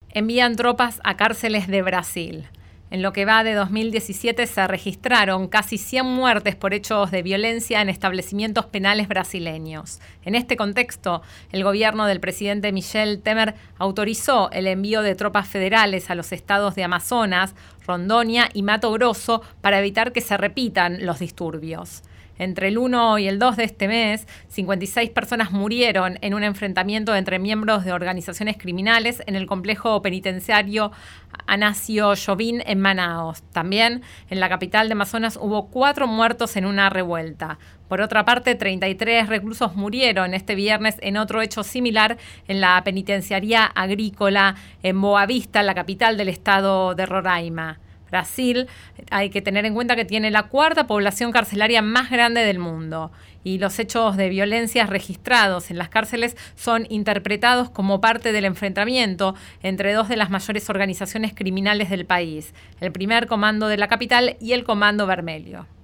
envían tropas a cárceles de Brasil. En lo que va de 2017 se registraron casi 100 muertes por hechos de violencia en establecimientos penales brasileños. En este contexto, el gobierno del presidente Michel Temer autorizó el envío de tropas federales a los estados de Amazonas, Rondônia y Mato Grosso para evitar que se repitan los disturbios. Entre el 1 y el 2 de este mes, 56 personas murieron en un enfrentamiento entre miembros de organizaciones criminales en el complejo penitenciario Anácio Jobim en Manaus. También en la capital de Amazonas hubo 4 muertos en una revuelta. Por otra parte, 33 reclusos murieron este viernes en otro hecho similar en la penitenciaría agrícola en Boa Vista, la capital del estado de Roraima. Brasil, hay que tener en cuenta que tiene la 4ª población carcelaria más grande del mundo y los hechos de violencia registrados en las cárceles son interpretados como parte del enfrentamiento entre 2 de las mayores organizaciones criminales del país, el Primer Comando de la capital y el Comando Vermelho.